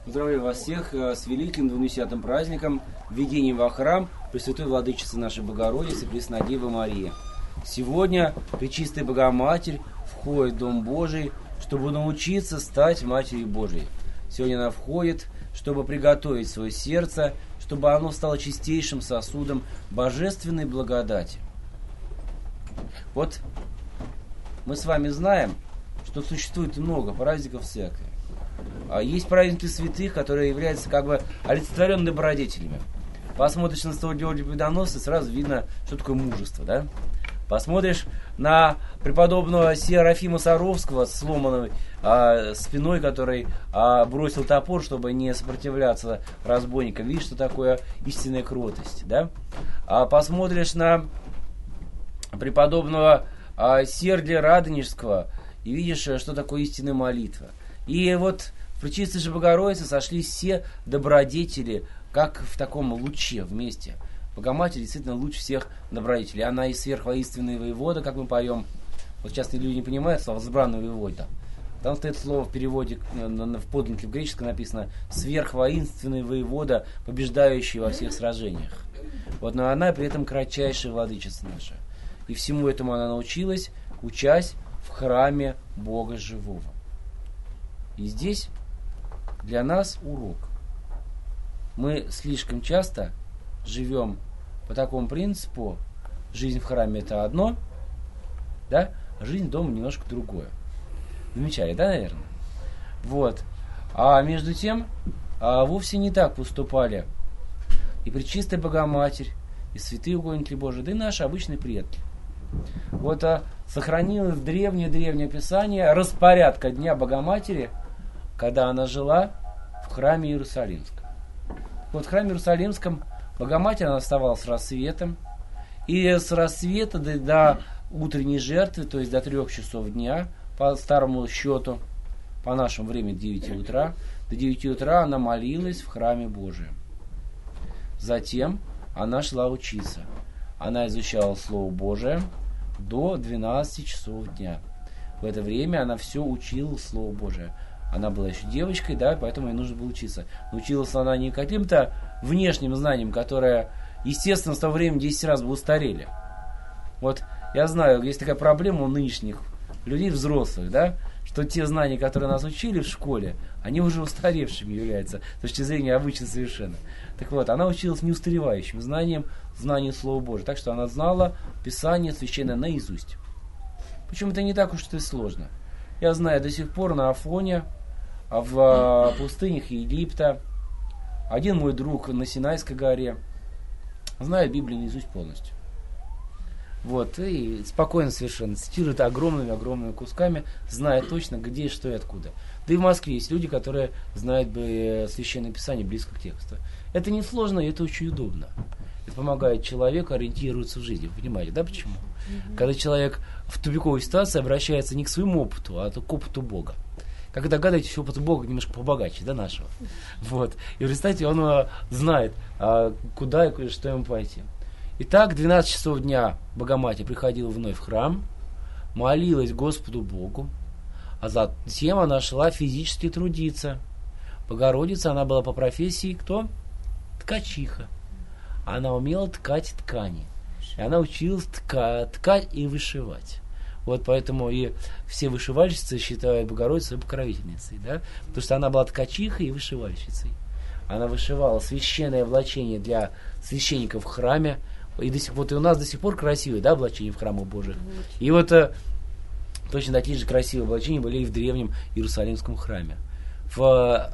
Поздравляю вас всех с великим 20-м праздником введением во храм Пресвятой Владычицы нашей Богородицы Преснодевы Марии. Сегодня Пречистая Богоматерь входит в Дом Божий, чтобы научиться стать Матерью Божией. Сегодня она входит, чтобы приготовить свое сердце, чтобы оно стало чистейшим сосудом божественной благодати. Вот мы с вами знаем, что существует много праздников в церкви. Есть праздники святых, которые являются как бы олицетворенными добродетелями. Посмотришь на святого Георгия Победоносца, сразу видно, что такое мужество, да? Посмотришь на преподобного Серафима Саровского с сломанной спиной, который бросил топор, чтобы не сопротивляться разбойникам. Видишь, что такое истинная кротость, да? Посмотришь на преподобного Сергия Радонежского и видишь, что такое истинная молитва. И вот в Пречистой же Богородице сошлись все добродетели, как в таком луче вместе. Богоматерь действительно луч всех добродетелей. Она и сверхвоинственный воевода, как мы поем. Вот часто люди не понимают слово «возбранный воевода». Там стоит слово в переводе, в подлиннике в греческом написано «сверхвоинственный воевода, побеждающий во всех сражениях». Вот, но она при этом кратчайшая владычица наша. И всему этому она научилась, учась в храме Бога Живого. И здесь для нас урок. Мы слишком часто живем по такому принципу: жизнь в храме это одно, да, а жизнь дома немножко другое. Замечали, да, наверное? Вот. А между тем, вовсе не так поступали и Пречистая Богоматерь, и святые угодники Божии, да и наши обычные предки. Вот сохранилось древнее Писание распорядка Дня Богоматери, когда она жила в храме Иерусалимском. Вот в храме Иерусалимском Богоматерь она оставалась с рассветом, и с рассвета до утренней жертвы, то есть до 3 часов дня, по старому счету, по нашему времени 9 утра, до 9 утра она молилась в храме Божием. Затем она шла учиться. Она изучала Слово Божие до 12 часов дня. В это время она все учила Слово Божие. Она была еще девочкой, да, поэтому ей нужно было учиться. Но училась она не каким-то внешним знанием, которое, естественно, с того времени 10 раз бы устарели. Вот я знаю, есть такая проблема у нынешних людей, взрослых, да, что те знания, которые нас учили в школе, они уже устаревшими являются с точки зрения обычно совершенно. Так вот, она училась неустаревающим знанием, знанием Слова Божия. Так что она знала Писание Священное наизусть. Причем это не так уж и сложно. Я знаю до сих пор на Афоне, в пустынях Египта, один мой друг на Синайской горе знает Библию наизусть полностью. Вот, и спокойно совершенно цитирует огромными кусками, зная точно, где, что и откуда. Да и в Москве есть люди, которые знают Священное Писание близко к тексту. Это не сложно, и это очень удобно. Это помогает человеку ориентироваться в жизни. Вы понимаете, да, почему? Когда человек в тупиковой ситуации обращается не к своему опыту, а к опыту Бога. Как вы догадываетесь, опыт Бога немножко побогаче, да, нашего. Вот. И в результате он знает, куда и что ему пойти. Итак, 12 часов дня Богоматерь приходила вновь в храм, молилась Господу Богу, а затем она шла физически трудиться. Богородица, она была по профессии кто? Ткачиха. Она умела ткать ткани. И она училась ткать и вышивать. Вот поэтому и все вышивальщицы считают Богородицу своей покровительницей, да? Потому что она была ткачихой и вышивальщицей. Она вышивала священное облачение для священников в храме. И вот и у нас до сих пор красивые, да, облачения в храмах Божьих. И вот точно такие же красивые облачения были и в древнем Иерусалимском храме. В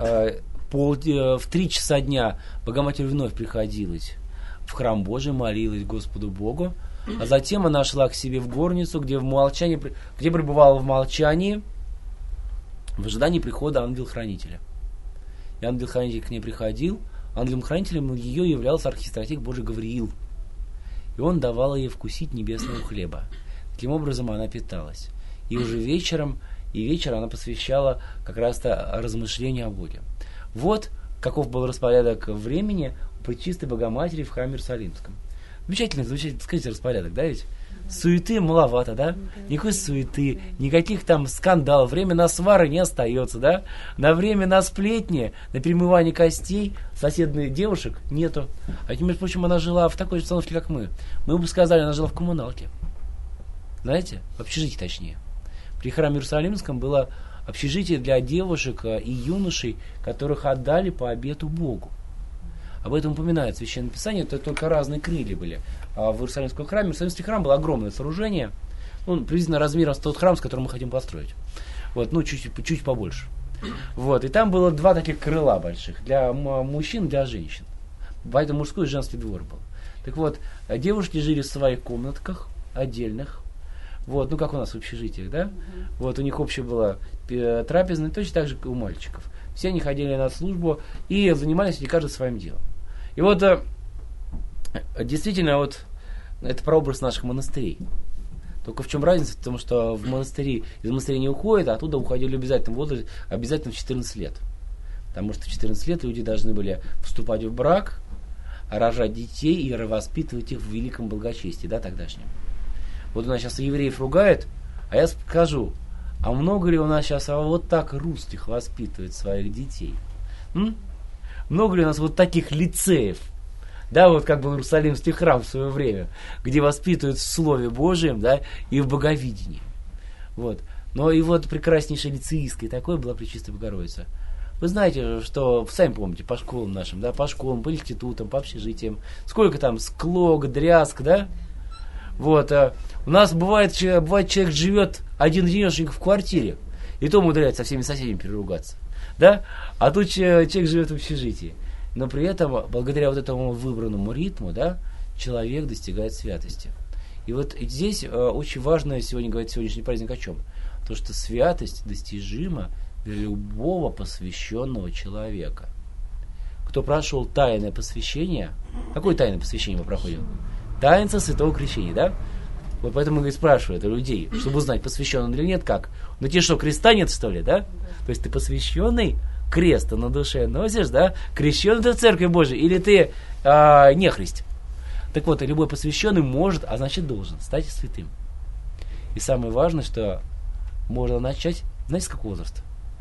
3 часа дня Богоматерь вновь приходилась в храм Божий, молилась Господу Богу, а затем она шла к себе в горницу, где пребывала в молчании, в ожидании прихода ангела-хранителя. И ангел-хранитель к ней приходил, ангелом-хранителем ее являлся архистратиг Божий Гавриил. И он давал ей вкусить небесного хлеба. Таким образом она питалась. И уже вечер она посвящала как раз-то размышлению о Боге. Вот каков был распорядок времени у Пречистой Богоматери в храме Иерусалимском. Замечательно, замечательно, скажите, распорядок, да ведь? Суеты маловато, да? Никакой суеты, никаких там скандалов, время на свары не остается, да? На время на сплетни, на перемывание костей соседних девушек нету. А между прочим, она жила в такой же обстановке, как мы. Мы бы сказали, она жила в коммуналке. Знаете? В общежитии, точнее. При храме Иерусалимском было общежитие для девушек и юношей, которых отдали по обету Богу. Об этом упоминает Священное Писание, это только разные крылья были. А в Иерусалимском храме, Иерусалимский храм было огромное сооружение, приблизительно размером с тот храм, с которым мы хотим построить. Вот, чуть побольше. Вот, и там было два таких крыла больших, для мужчин, для женщин. Поэтому мужской и женский двор был. Так вот, девушки жили в своих комнатках отдельных. Вот, как у нас в общежитиях, да? Вот, у них общее было трапезное, точно так же, как и у мальчиков. Все они ходили на службу и занимались каждый своим делом. И вот действительно, вот это прообраз наших монастырей. Только в чем разница? Потому что из монастыря не уходят, а оттуда уходили в обязательном возрасте, обязательно в 14 лет. Потому что в 14 лет люди должны были вступать в брак, рожать детей и воспитывать их в великом благочестии, да, тогдашнем. Вот у нас сейчас евреев ругают, а я скажу, а много ли у нас сейчас вот так русских воспитывает своих детей? Много ли у нас вот таких лицеев? Да, вот как был Иерусалимский храм в свое время, где воспитывают в Слове Божьем, да, и в боговидении. Вот. Но и вот прекраснейшая лицеистская такой была Пречистая Богородица. Вы знаете, что, сами помните, по школам нашим, да, по школам, по институтам, по общежитиям, сколько там склок, дрязг, да? Вот, у нас бывает человек живет один-денешенько в квартире, и то умудряется со всеми соседями переругаться, да? А тут человек живет в общежитии. Но при этом, благодаря вот этому выбранному ритму, да, человек достигает святости. И вот здесь очень важно сегодня говорить сегодняшний праздник о чем? То, что святость достижима для любого посвященного человека. Кто прошел тайное посвящение, какое тайное посвящение мы проходим? Таинство Святого Крещения, да? Вот поэтому и спрашивают у людей, чтобы узнать, посвящен он или нет, как? Ну тебе что, креста нет, что ли, да? То есть ты посвященный, крест на душе носишь, да? Крещенный ты в Церкви Божией, или ты нехрист? Так вот, любой посвященный может, а значит должен стать святым. И самое важное, что можно начать, знаете, с какого возраста?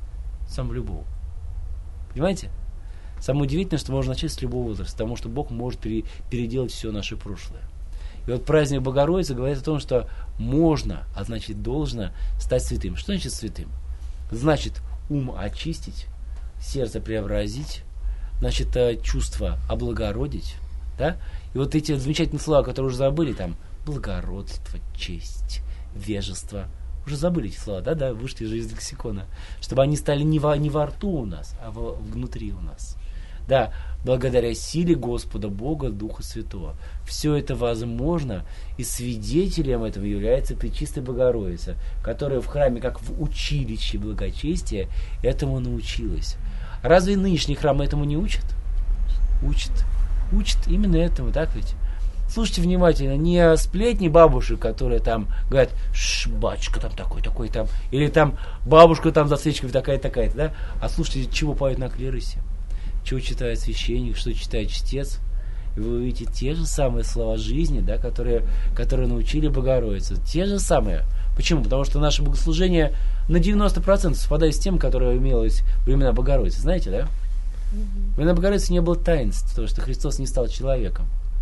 С самого любого. Понимаете? Самое удивительное, что можно начать с любого возраста, потому что Бог может переделать все наше прошлое. И вот праздник Богородицы говорит о том, что можно, а значит должно стать святым. Что значит святым? Значит ум очистить, сердце преобразить, значит чувство облагородить. Да? И вот эти замечательные слова, которые уже забыли, там, благородство, честь, вежество, уже забыли эти слова, да, вышли же из лексикона, чтобы они стали не во рту у нас, а внутри у нас. Да, благодаря силе Господа Бога, Духа Святого. Все это возможно, и свидетелем этого является Пречистая Богородица, которая в храме, как в училище благочестия, этому научилась. Разве нынешний храм этому не учит? Учит. Учит именно этому, так ведь? Слушайте внимательно, не сплетни бабушек, которые там говорят, батюшка там такой там, или там бабушка там за свечкой такая-такая, да? А слушайте, чего поют на клиросе, чего читает священник, что читает чтец. И вы увидите те же самые слова жизни, да, которые научили Богородицу. Те же самые. Почему? Потому что наше богослужение на 90% совпадает с тем, которое имелось во времена Богородицы. Знаете, да? Во времена Богородицы не было таинств, потому что Христос не стал человеком.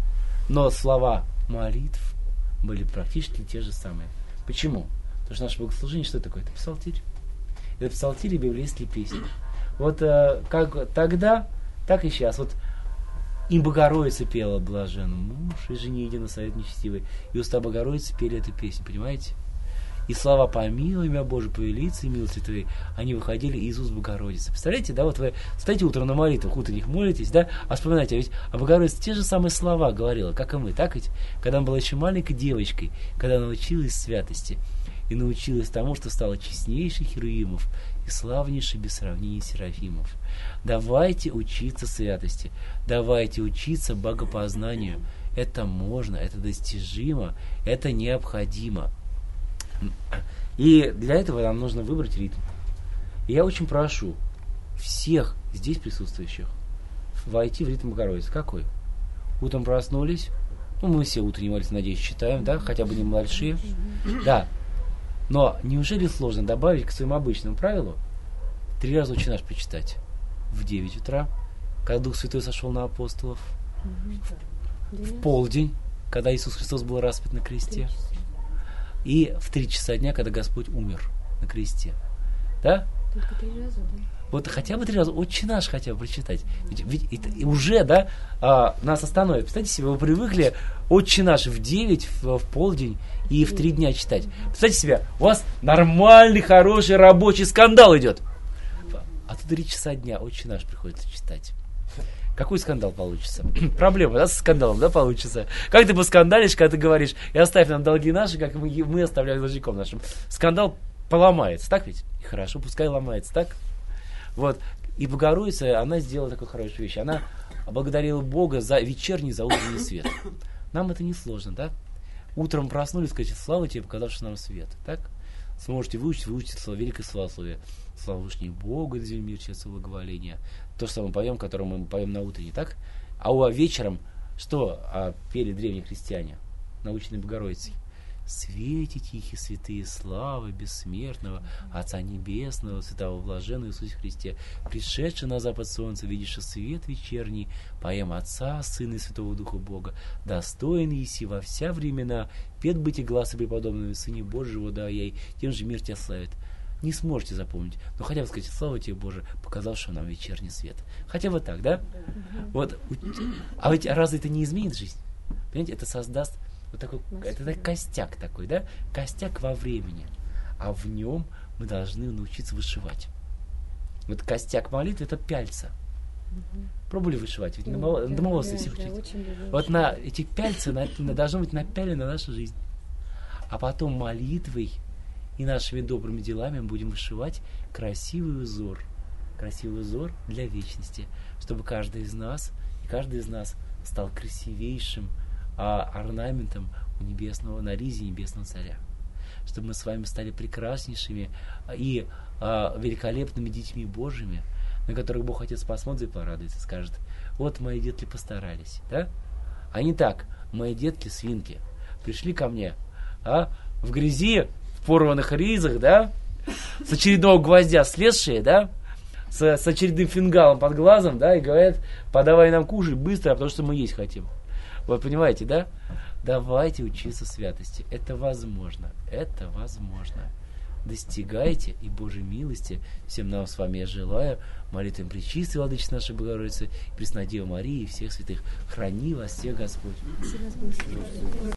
Но слова молитв были практически те же самые. Почему? Потому что наше богослужение что такое? Это псалтирь. Это псалтирь и библейские песни. Вот как тогда, так и сейчас. Вот им Богородица пела блажен муж, и жене едино совет нечестивый. И уста Богородицы пели эту песню, понимаете? И слова «Помилуй меня, Боже, по велице и милости Твоей», они выходили из уст Богородицы. Представляете, да, вот вы стоите утром на молитвах, утренних молитесь, да, а вспоминайте, а ведь Богородица те же самые слова говорила, как и мы, так ведь? Когда она была еще маленькой девочкой, когда она научилась святости, и научилась тому, что стала честнейшей херувимов и славнейшей без сравнения серафимов. Давайте учиться святости, давайте учиться богопознанию. Это можно, это достижимо, это необходимо. И для этого нам нужно выбрать ритм. И я очень прошу всех здесь присутствующих войти в ритм Богородицы. Какой? Утром проснулись, Ну, мы все утренние молитвы, надеюсь, читаем, да, хотя бы не большие. Да. Но неужели сложно добавить к своему обычному правилу 3 раза «Отче наш» прочитать? В 9 утра, когда Дух Святой сошел на апостолов. В полдень, когда Иисус Христос был распят на кресте. И в 3 часа дня, когда Господь умер на кресте. Да? Только 3 раза, да? Вот хотя бы 3 раза «Отче наш» хотя бы прочитать. Ведь это уже, да, нас остановит. Представьте себе, вы привыкли «Отче наш» в 9, в полдень и в 3 дня читать. Представьте себе, у вас нормальный, хороший, рабочий скандал идет. А тут 3 часа дня «Отче наш» приходится читать. Какой скандал получится? Проблема, да, со скандалом, да, получится? Как ты поскандалишь, когда ты говоришь, и оставь нам долги наши, как мы оставляем должником нашим. Скандал поломается, так ведь? И хорошо, пускай ломается, так? Вот. И Богородица, она сделала такую хорошую вещь. Она благодарила Бога за вечерний, за утренний свет. Нам это не сложно, да? Утром проснулись, сказать, слава тебе, показавший нам свет, так? Сможете выучить слово великое славословие. Слава вышнему Богу, да мир, честное благоволение. То, что мы поем, которое мы поем на утренне, так? А вечером что пели древние христиане, наученные Богородицей? Свете тихие, святые славы бессмертного Отца Небесного, святого блаженного Иисуса Христе, пришедший на запад солнца, видишь свет вечерний, поем Отца, Сына и Святого Духа Бога, достоин еси во вся времена, пет быть и гласа преподобного Сыне Божьего, да ей, тем же мир тебя славит. Не сможете запомнить, но хотя бы сказать, слава тебе, Боже, показавшего нам вечерний свет. Хотя бы так, да? Вот. А ведь разве это не изменит жизнь? Понимаете, это создаст вот такой, это костяк такой, да? Костяк во времени. А в нем мы должны научиться вышивать. Вот костяк молитвы — это пяльца. Пробовали вышивать? Ведь на молодости все учить. Вот на эти пяльцы должно быть напялена наша жизнь. А потом молитвой и нашими добрыми делами мы будем вышивать красивый узор. Красивый узор для вечности. Чтобы каждый из нас стал красивейшим орнаментом на ризе небесного царя. Чтобы мы с вами стали прекраснейшими и великолепными детьми Божьими, на которых Бог Отец посмотрит и порадуется, скажет: вот мои детки постарались, да? А не так, мои детки свинки пришли ко мне, в грязи, в порванных ризах, да, с очередного гвоздя слезшие, да, с очередным фингалом под глазом, да, и говорят: подавай нам кушать быстро, потому что мы есть хотим. Вы понимаете, да? Давайте учиться святости. Это возможно. Это возможно. Достигайте, и Божьей милости всем нам с вами я желаю. Молитвам Пречистой Владычицы нашей Богородицы, Преснодевы Марии и всех святых. Храни вас всех Господь.